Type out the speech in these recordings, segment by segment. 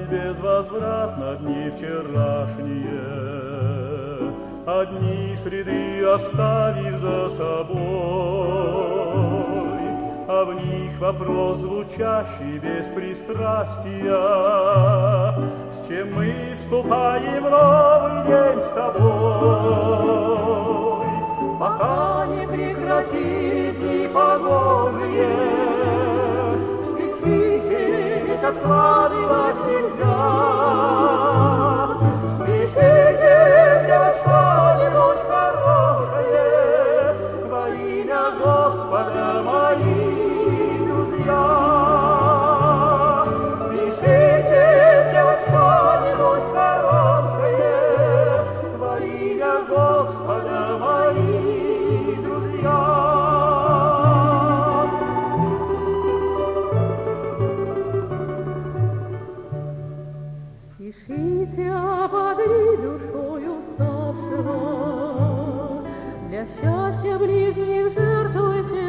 безвозвратно дни вчерашние, одни следы оставив за собой, а в них вопрос звучащий без пристрастия: с чем мы вступаем в новый день с тобой? Пока не прекратились дни погожие, спешите, ведь откладывать нельзя. Спешите сделать что-нибудь хорошее во имя Господа, мои друзья. Спешите сделать что-нибудь хорошее во имя Господа, мои друзья. Спешите, ободри душою уставшего, для счастья ближних жертвуйте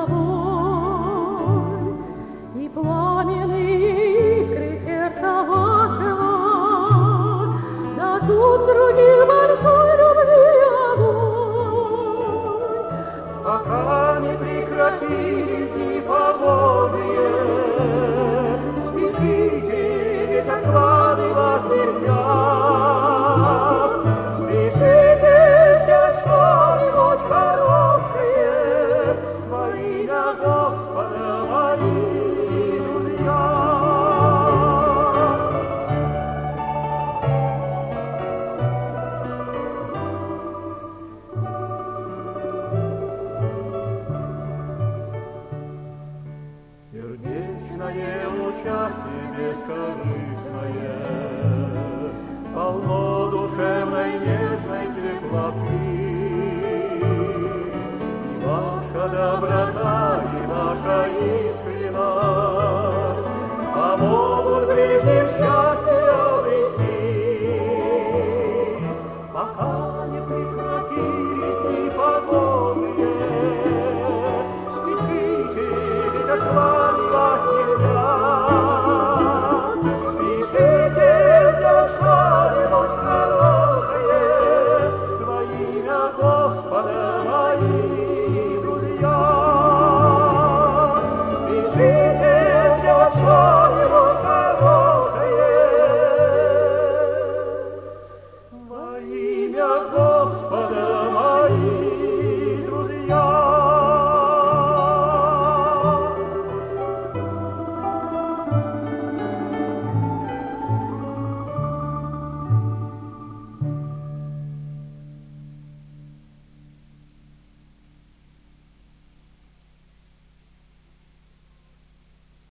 собой, и пламенные искры сердца вашего зажгут в других большой любви огонь. Пока не прекратились дни погожие, спешите, ведь откладывать нельзя. Спешите сделать что-нибудь хорошее во имя Господа, мои друзья. Сердечное участие бескорыстное, полно душевной нежной теплоты. И ваша доброта, и ваша искренность помогут ближним счастье обрести. Пока не прекратились дни погожие, спешите, ведь откладывать нельзя. Спешите сделать что-нибудь хорошее во имя Господа, мои друзья. Спешите сделать что-нибудь хорошее во имя Господа.